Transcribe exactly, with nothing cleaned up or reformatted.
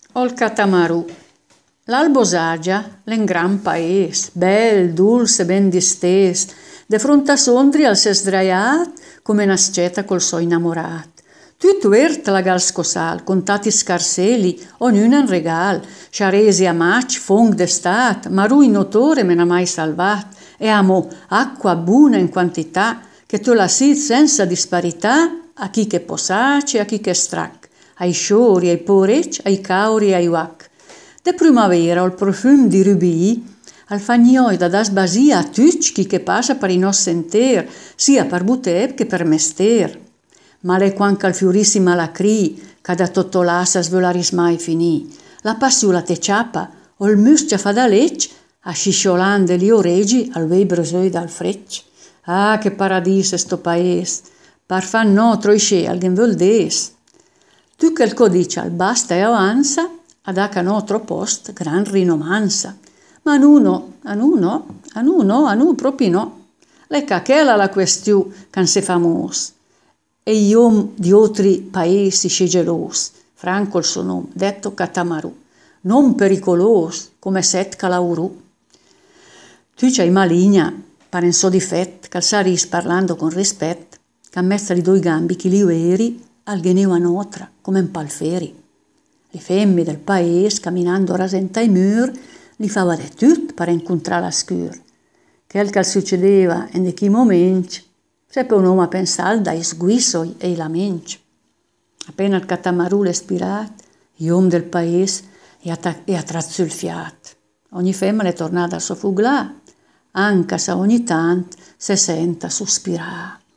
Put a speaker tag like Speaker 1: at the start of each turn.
Speaker 1: Ol catamaru. L'Albo Sagia l'è un gran paese, bel, dulce, ben distes. De fronte a Sondri al s'è sdraiat come una sceta col suo innamorat. Tutto ert la gal scosal, contati scarseli, ognuna un regal, sciaresi a mac, fong d'estat, maru in notore me n'ha mai salvat, e amo acqua buona in quantità, che tu la sit senza disparità a chi che posace e a chi che strac, ai sciori, ai porec, ai cauri e ai uac. De primavera il profum di rubì, al fagnoi da das basia a tutti chi che passa per i nostri sentier, sia per buteb che per mester. Ma l'è quanca al fiorissima la cri, che da tottolassa svelaris mai finì. La passiula te ciappa, o il muscia fa da lecce, a scisciolande li oregi al vei brosoi dal frecce. Ah, che paradiso sto paese! Par fan nostro isce alguien voldes. Tu che il codice al basta e avanza, ad aca nostro post gran rinomanza. Ma nuno, a nuno, a nuno, a nu proprio no. Lecca quella la questione can se famos. E gli om di altri paesi scegelos, Franco il suo nome, detto catamaru, non pericolos come set calauru. Tu c'hai maligna, paren so di fet, calsaris parlando con rispetto, che a mezzo di due gambi chi li veri, al geneu a notra, come un palferi. Le femmine del paese, camminando rasenta i mur, li fava de tut per incontrare la scur. Quel che succedeva in quei momenti, seppe un uomo a pensare dai sguissoi e i lamenti. Appena il catamaru l'è spirat, gli uomini del paese e ha tratto il fiato. Ogni femmina è tornata a suo fuglà, anche se ogni tanto si senta sospirare.